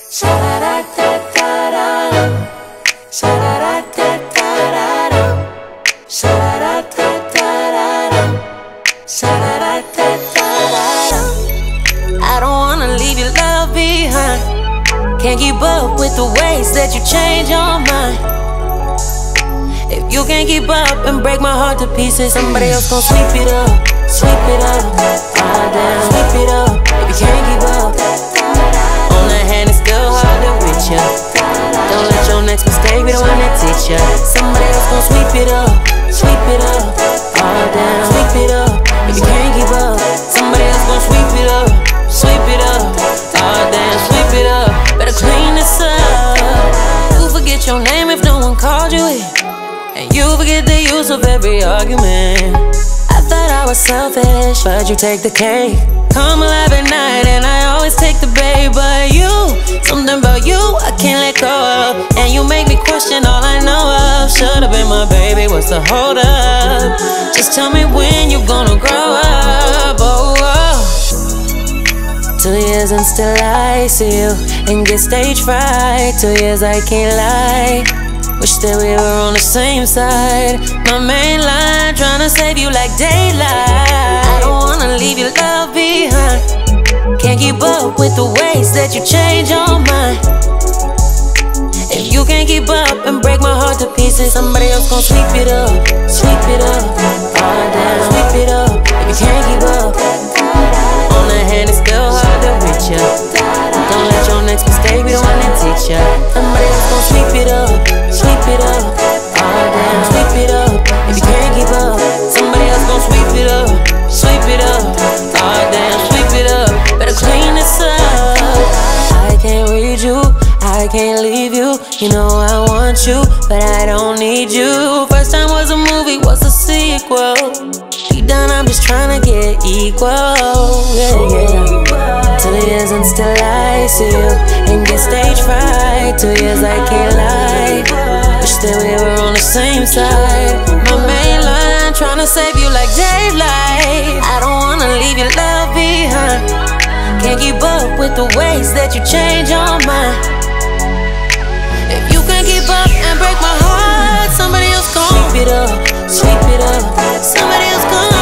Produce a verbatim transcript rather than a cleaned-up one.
Sha-da-da-da-da-da-da. Sha-da-da-da-da-da-da. Sha-da-da-da-da-da-da. Sha-da-da-da-da-da-da. I don't wanna leave your love behind. Can't keep up with the ways that you change your mind. If you can't keep up and break my heart to pieces, somebody else gon' sweep it up, sweep it up, ah damn, sweep it up. If you can't keep up, on the hand it's still hard to reach ya. Don't let your next mistake be the one that teach ya. Somebody else gon' sweep it up, sweep it up, ah damn, sweep it up. If you can't keep up, somebody else gon' sweep it up, sweep it up, ah damn, sweep it up. Better clean this up. You forget your name if no one called you it, and you forget the use of every argument. I thought I was selfish, but you take the cake. Come alive at night and I always take the bait. But you, something about you I can't let go of, and you make me question all I know of. Should've been my baby, what's the hold up? Just tell me when you gonna grow up. Oh, oh. Two years and still I see you and get stage fright. Two years I can't lie, wish that we were on the same side. My main line, tryna save you like daylight. I don't wanna leave your love behind. Can't keep up with the ways that you change your mind. If you can't keep up and break my heart to pieces, somebody else gon' sweep it up, sweep it up, ah damn, sweep it up. If you can't keep up, on the hand it's still hard to reach ya. Don't let your next mistake be the one that teach ya. Somebody else gon' sweep it up, sweep it up, ah damn, sweep it up. If you can't keep up, somebody else gon' sweep it up, sweep it up, ah damn, sweep it up. Better clean this up. I can't read you, I can't leave you. You know I want you, but I don't need you. First time was a movie, what's a sequel? Deep down I'm just tryna get equal, yeah, yeah. Two years and still I see you and get stage fright. Two years I can't lie, wish that we were on the same side. My main line, tryna save you like daylight. I don't wanna leave your love behind. Can't keep up with the ways that you change your mind. If you can't keep up and break my heart, somebody else gon' sweep it up, sweep it up. Somebody else gon'